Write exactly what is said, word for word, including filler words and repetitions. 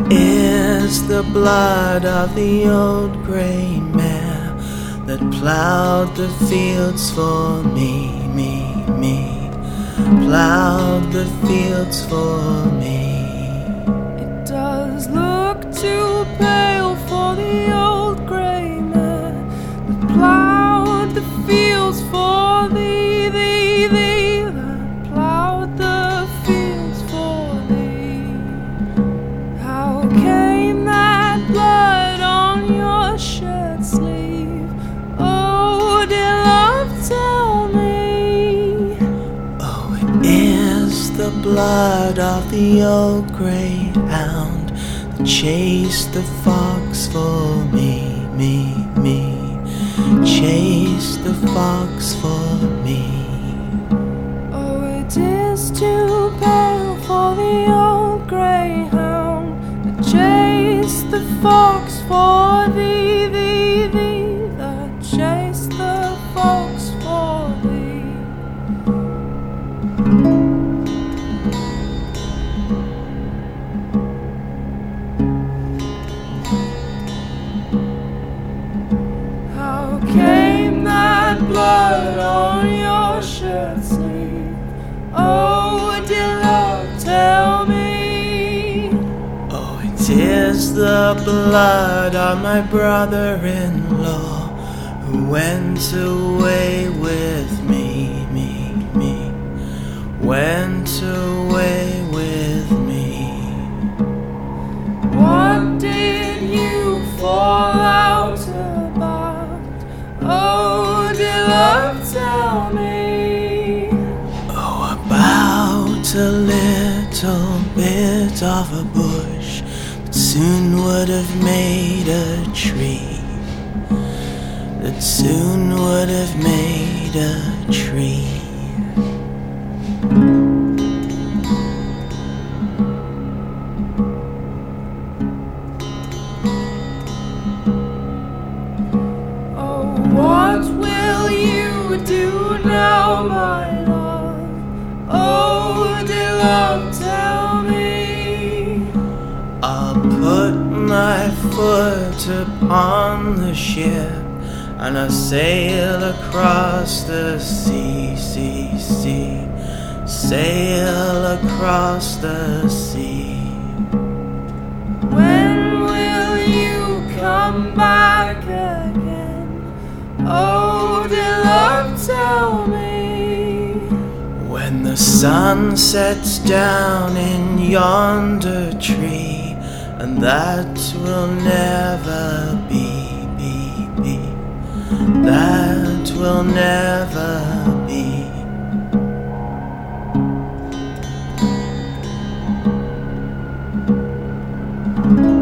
is the blood of the old grey mare that plowed the fields for me, me, me, plowed the fields for me. It does look too pale for the old grey mare that plowed the fields for thee, thee, thee, that plowed the fields for thee. How came that blood on your shirt sleeve? Oh, dear love, tell me. Oh, it is the blood of the old greyhound that chased the fox for me, me, me, chased the fox for me. Oh, it is too pale for the old greyhound that chased the fox for thee, thee, thee, that chased the fox for thee. How came that blood on your shirt sleeve? Oh, dear love, tell me. Oh, it is the blood of my brother-in-law who went away with me, me, me, went away with me. What did you fall out about? Oh, dear love, tell me. Oh, about a little bit of a bush that soon would have made a tree, that soon would have made a tree. Oh, what will you do now, my love? Oh, dear love, tell me. I'll put my foot upon the ship and I'll sail across the sea, sea, sea, sail across the sea. When will you come back again? Oh, dear love, tell me. When the sun sets down in yonder tree, and that will never be, be, be, that will never be. Thank you.